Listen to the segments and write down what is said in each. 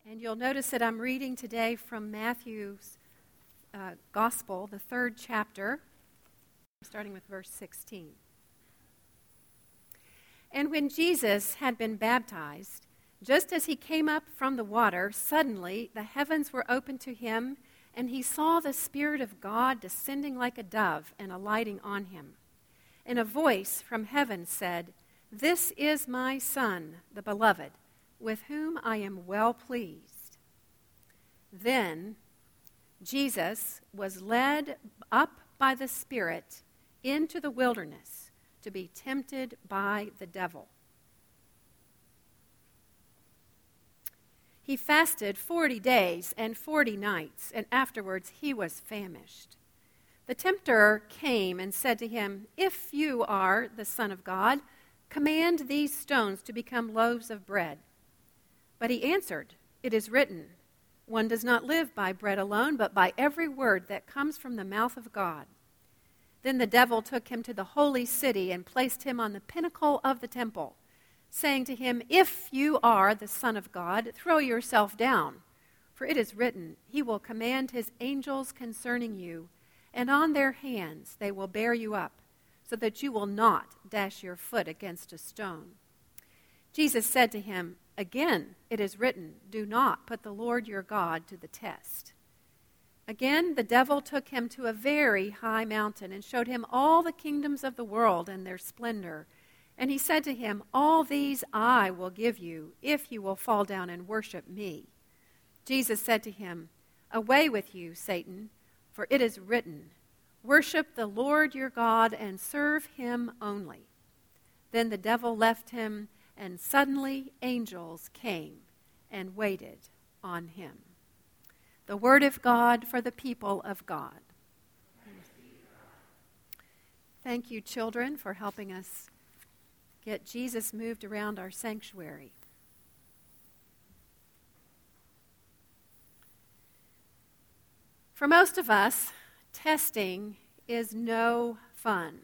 And you'll notice that I'm reading today from Matthew's Gospel, the 3rd chapter, starting with verse 16. And when Jesus had been baptized, just as he came up from the water, suddenly the heavens were opened to him, and he saw the Spirit of God descending like a dove and alighting on him. And a voice from heaven said, "This is my Son, the Beloved, with whom I am well pleased." Then Jesus was led up by the Spirit into the wilderness to be tempted by the devil. He fasted 40 days and 40 nights, and afterwards he was famished. The tempter came and said to him, "If you are the Son of God, command these stones to become loaves of bread." But he answered, "It is written, one does not live by bread alone, but by every word that comes from the mouth of God." Then the devil took him to the holy city and placed him on the pinnacle of the temple, saying to him, "If you are the Son of God, throw yourself down. For it is written, he will command his angels concerning you, and on their hands they will bear you up, so that you will not dash your foot against a stone." Jesus said to him, "Again, it is written, do not put the Lord your God to the test." Again, the devil took him to a very high mountain and showed him all the kingdoms of the world and their splendor. And he said to him, "All these I will give you, if you will fall down and worship me." Jesus said to him, "Away with you, Satan, for it is written, 'Worship the Lord your God and serve him only.'" Then the devil left him, and suddenly angels came and waited on him. The word of God for the people of God. Thank you, children, for helping us get Jesus moved around our sanctuary. For most of us, testing is no fun.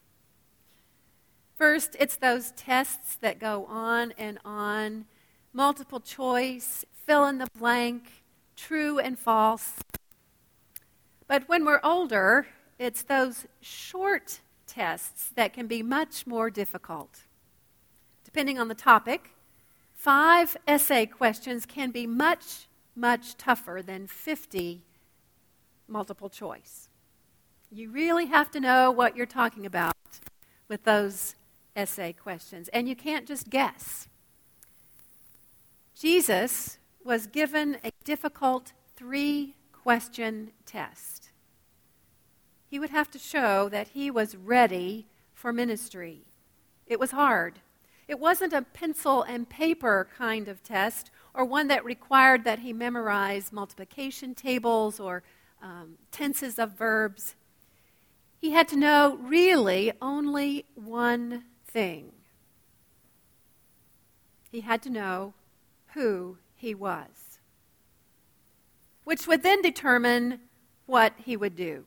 First, it's those tests that go on, multiple choice, fill in the blank, true and false. But when we're older, it's those short tests that can be much more difficult. Depending on the topic, 5 essay questions can be much, much tougher than 50 multiple choice. You really have to know what you're talking about with those essay questions, and you can't just guess. Jesus was given a difficult 3-question test. He would have to show that he was ready for ministry. It was hard. It wasn't a pencil and paper kind of test, or one that required that he memorize multiplication tables or tenses of verbs. He had to know really only one thing. He had to know who he was, which would then determine what he would do.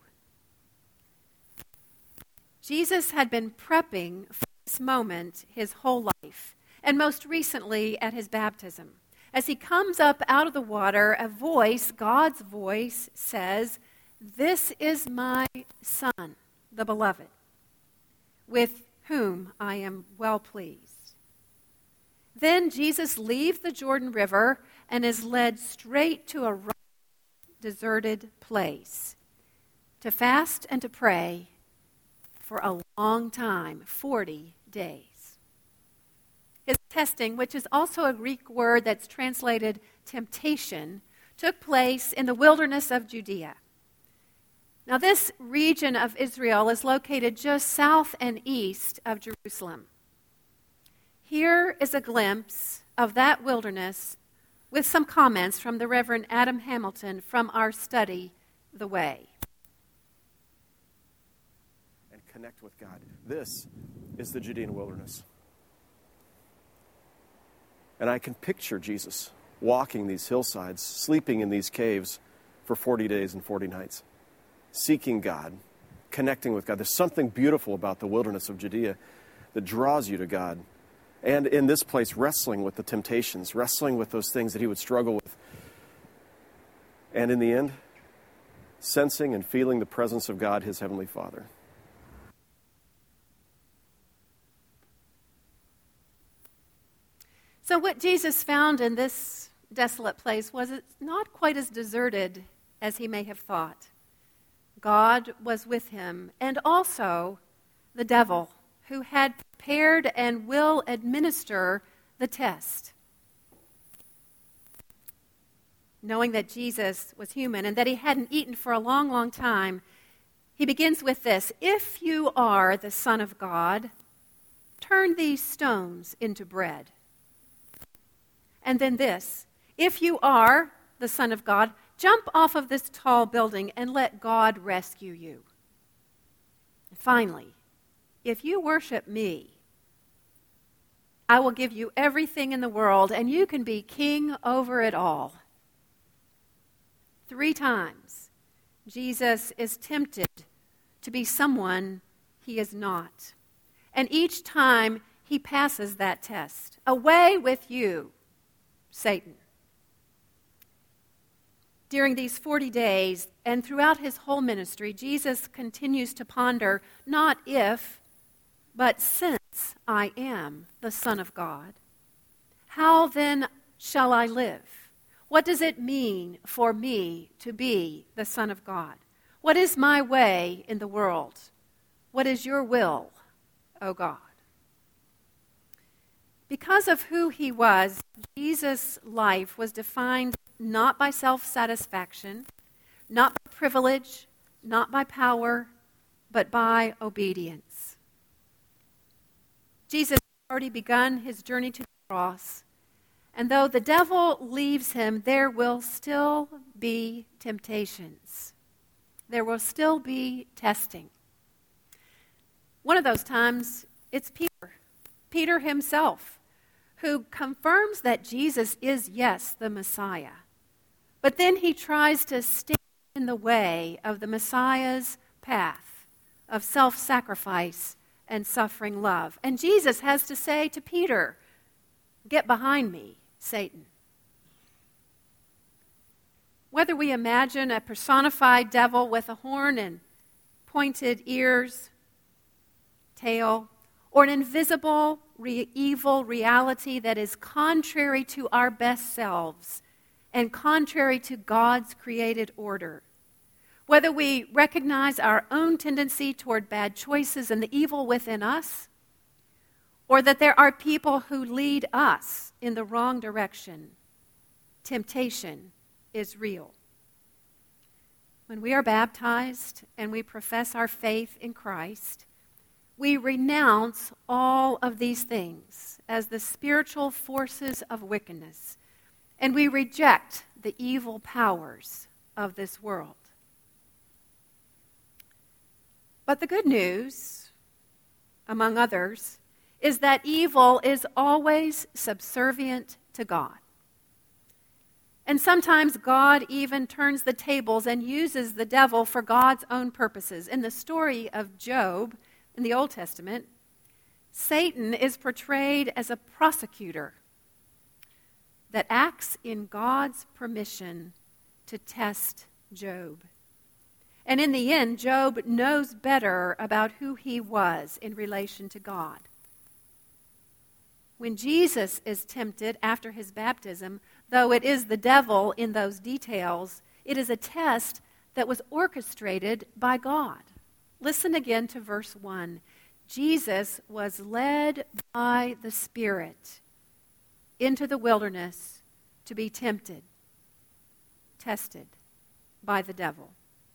Jesus had been prepping for this moment his whole life, and most recently at his baptism. As he comes up out of the water, a voice, God's voice, says, "This is my Son, the Beloved, with whom I am well pleased." Then Jesus leaves the Jordan River and is led straight to a deserted place to fast and to pray for a long time, 40 days. His testing, which is also a Greek word that's translated temptation, took place in the wilderness of Judea. Now, this region of Israel is located just south and east of Jerusalem. Here is a glimpse of that wilderness with some comments from the Reverend Adam Hamilton from our study, The Way. And connect with God. This is the Judean wilderness. And I can picture Jesus walking these hillsides, sleeping in these caves for 40 days and 40 nights. Seeking God, connecting with God. There's something beautiful about the wilderness of Judea that draws you to God. And in this place, wrestling with the temptations, wrestling with those things that he would struggle with And in the end, sensing and feeling the presence of God, his heavenly Father. So what Jesus found in this desolate place was it's not quite as deserted as he may have thought. God was with him, and also the devil, who had prepared and will administer the test. Knowing that Jesus was human and that he hadn't eaten for a long, long time, he begins with this: "If you are the Son of God, turn these stones into bread." And then this: "If you are the Son of God, jump off of this tall building and let God rescue you." And finally, "If you worship me, I will give you everything in the world, and you can be king over it all." 3 times, Jesus is tempted to be someone he is not. And each time, he passes that test. "Away with you, Satan." During these 40 days and throughout his whole ministry, Jesus continues to ponder, not if, but since I am the Son of God, how then shall I live? What does it mean for me to be the Son of God? What is my way in the world? What is your will, O God? Because of who he was, Jesus' life was defined not by self-satisfaction, not by privilege, not by power, but by obedience. Jesus had already begun his journey to the cross, and though the devil leaves him, there will still be temptations. There will still be testing. One of those times, it's Peter himself, who confirms that Jesus is, yes, the Messiah. But then he tries to stand in the way of the Messiah's path of self-sacrifice and suffering love. And Jesus has to say to Peter, "Get behind me, Satan." Whether we imagine a personified devil with a horn and pointed ears, tail, or an invisible, evil reality that is contrary to our best selves and contrary to God's created order, whether we recognize our own tendency toward bad choices and the evil within us, or that there are people who lead us in the wrong direction, temptation is real. When we are baptized and we profess our faith in Christ, we renounce all of these things as the spiritual forces of wickedness, and we reject the evil powers of this world. But the good news, among others, is that evil is always subservient to God. And sometimes God even turns the tables and uses the devil for God's own purposes. In the story of Job in the Old Testament, Satan is portrayed as a prosecutor that acts in God's permission to test Job. And in the end, Job knows better about who he was in relation to God. When Jesus is tempted after his baptism, though it is the devil in those details, it is a test that was orchestrated by God. Listen again to verse 1. Jesus was led by the Spirit into the wilderness to be tempted, tested by the devil.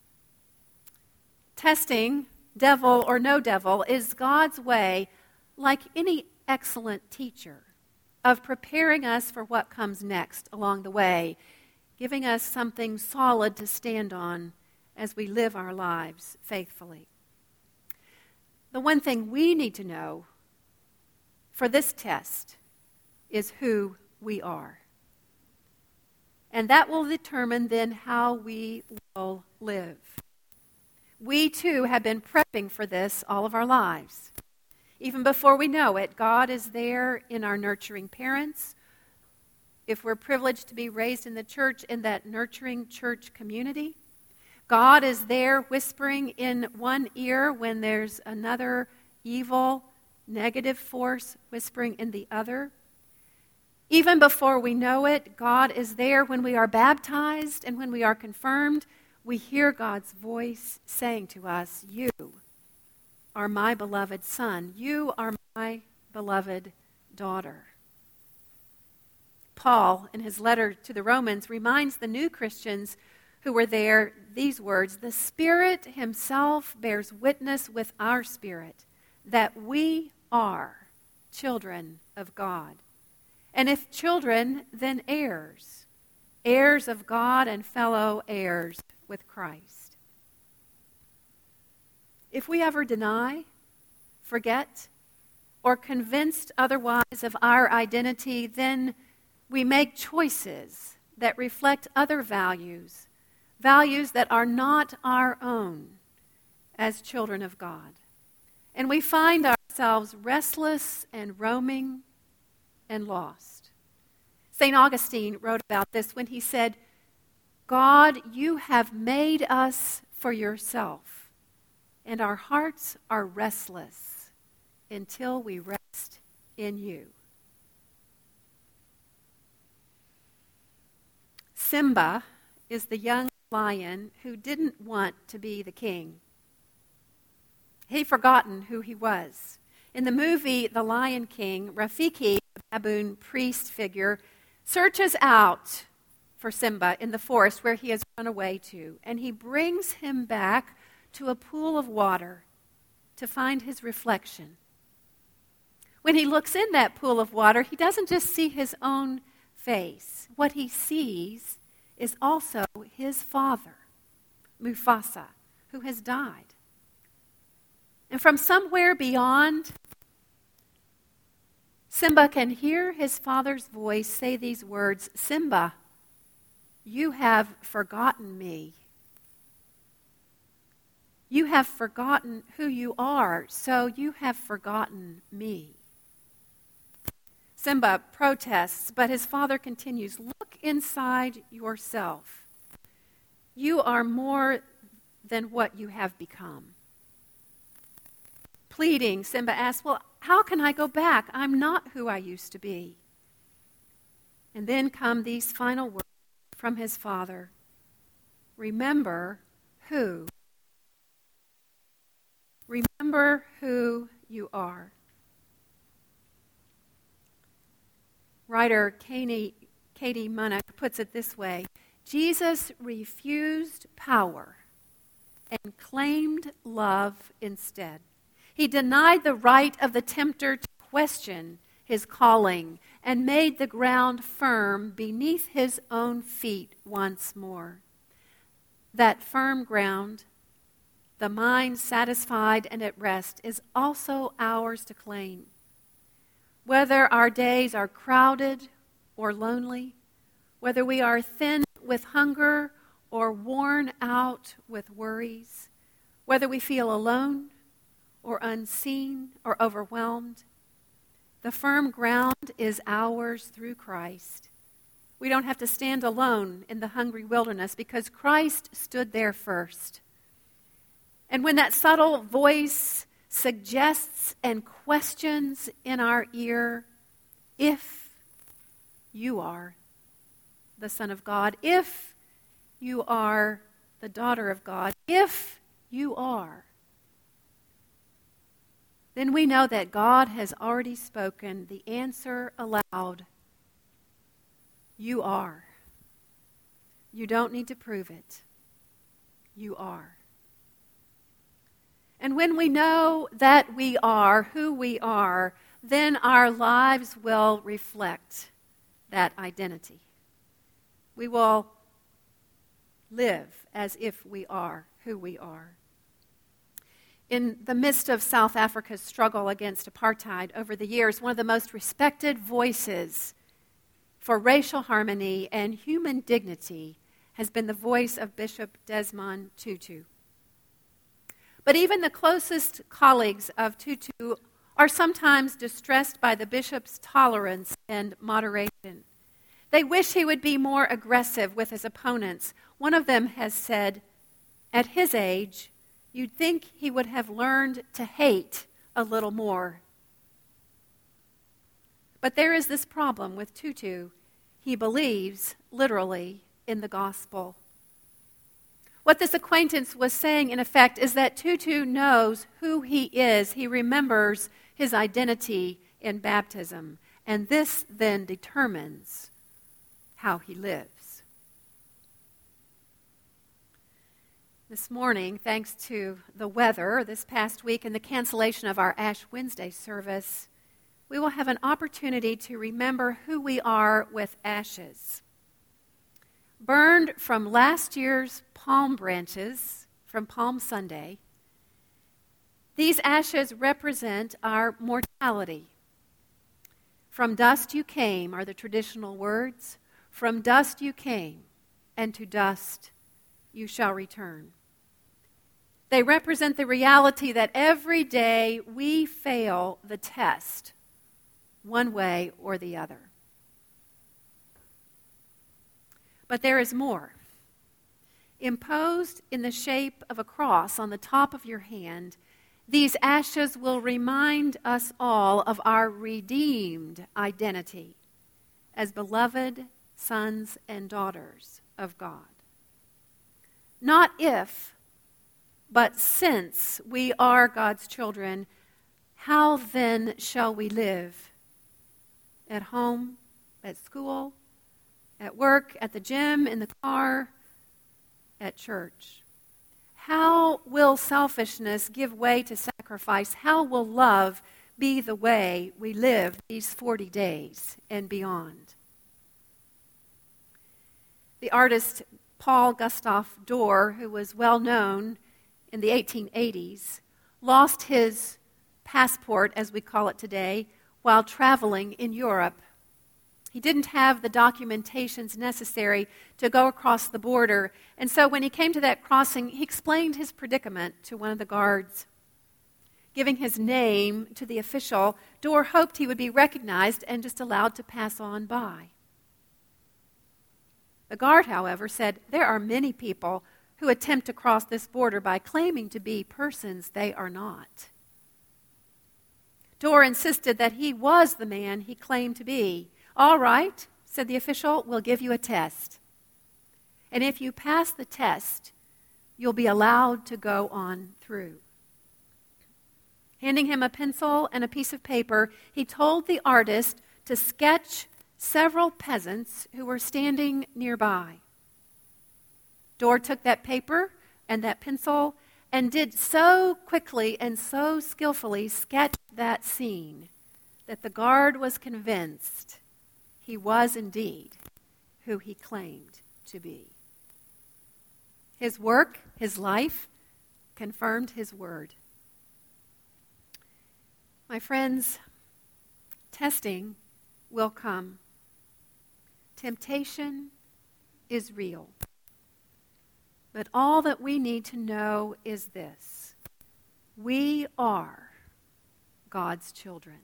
Testing, devil or no devil, is God's way, like any excellent teacher, of preparing us for what comes next along the way, giving us something solid to stand on as we live our lives faithfully. The one thing we need to know for this test is who we are. And that will determine then how we will live. We too have been prepping for this all of our lives. Even before we know it, God is there in our nurturing parents, if we're privileged to be raised in the church, in that nurturing church community. God is there whispering in one ear when there's another evil, negative force whispering in the other. Even before we know it, God is there when we are baptized and when we are confirmed. We hear God's voice saying to us, "You are my beloved son. You are my beloved daughter." Paul, in his letter to the Romans, reminds the new Christians who were there these words, "The Spirit himself bears witness with our spirit that we are children of God. And if children, then heirs, heirs of God and fellow heirs with Christ." If we ever deny, forget, or convinced otherwise of our identity, then we make choices that reflect other values, values that are not our own as children of God. And we find ourselves restless and roaming and lost. St. Augustine wrote about this when he said, "God, you have made us for yourself, and our hearts are restless until we rest in you." Simba is the young lion who didn't want to be the king. He'd forgotten who he was. In the movie The Lion King, Rafiki, the baboon priest figure, searches out for Simba in the forest where he has run away to, and he brings him back to a pool of water to find his reflection. When he looks in that pool of water, he doesn't just see his own face. What he sees is also his father, Mufasa, who has died. And from somewhere beyond, Simba can hear his father's voice say these words, "Simba, you have forgotten me. You have forgotten who you are, so you have forgotten me." Simba protests, but his father continues, "Look inside yourself. You are more than what you have become." Pleading, Simba asks, "Well, how can I go back? I'm not who I used to be." And then come these final words from his father. Remember who you are. Writer Katie Munich puts it this way: Jesus refused power and claimed love instead. He denied the right of the tempter to question his calling and made the ground firm beneath his own feet once more. That firm ground, the mind satisfied and at rest, is also ours to claim. Whether our days are crowded or lonely, whether we are thin with hunger or worn out with worries, whether we feel alone or unseen or overwhelmed, the firm ground is ours through Christ. We don't have to stand alone in the hungry wilderness because Christ stood there first. And when that subtle voice suggests and questions in our ear, if you are the Son of God, if you are the daughter of God, if you are, then we know that God has already spoken the answer aloud. You are. You don't need to prove it. You are. And when we know that we are who we are, then our lives will reflect that identity. We will live as if we are who we are. In the midst of South Africa's struggle against apartheid over the years, one of the most respected voices for racial harmony and human dignity has been the voice of Bishop Desmond Tutu. But even the closest colleagues of Tutu are sometimes distressed by the bishop's tolerance and moderation. They wish he would be more aggressive with his opponents. One of them has said, at his age, you'd think he would have learned to hate a little more. But there is this problem with Tutu. He believes, literally, in the gospel. What this acquaintance was saying, in effect, is that Tutu knows who he is. He remembers his identity in baptism. And this then determines how he lives. This morning, thanks to the weather this past week and the cancellation of our Ash Wednesday service, we will have an opportunity to remember who we are with ashes. Burned from last year's palm branches, from Palm Sunday, these ashes represent our mortality. From dust you came are the traditional words. From dust you came, and to dust you shall return. They represent the reality that every day we fail the test, one way or the other. But there is more. Imposed in the shape of a cross on the top of your hand, these ashes will remind us all of our redeemed identity as beloved sons and daughters of God. Not if, but since we are God's children, how then shall we live? At home, at school, at work, at the gym, in the car, at church. How will selfishness give way to sacrifice? How will love be the way we live these 40 days and beyond? The artist Paul Gustave Doré, who was well known in the 1880s, lost his passport, as we call it today, while traveling in Europe. He didn't have the documentations necessary to go across the border, and so when he came to that crossing, he explained his predicament to one of the guards. Giving his name to the official, Doré hoped he would be recognized and just allowed to pass on by. The guard, however, said, "There are many people who attempt to cross this border by claiming to be persons they are not." Doré insisted that he was the man he claimed to be. "All right," said the official, "we'll give you a test. And if you pass the test, you'll be allowed to go on through." Handing him a pencil and a piece of paper, he told the artist to sketch several peasants who were standing nearby. Doré took that paper and that pencil and did so quickly and so skillfully sketch that scene that the guard was convinced he was indeed who he claimed to be. His work, his life, confirmed his word. My friends, testing will come. Temptation is real. But all that we need to know is this: we are God's children.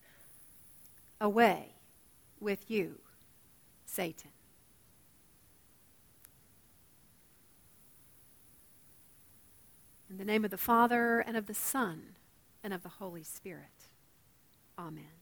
Away with you, Satan. In the name of the Father, and of the Son, and of the Holy Spirit. Amen.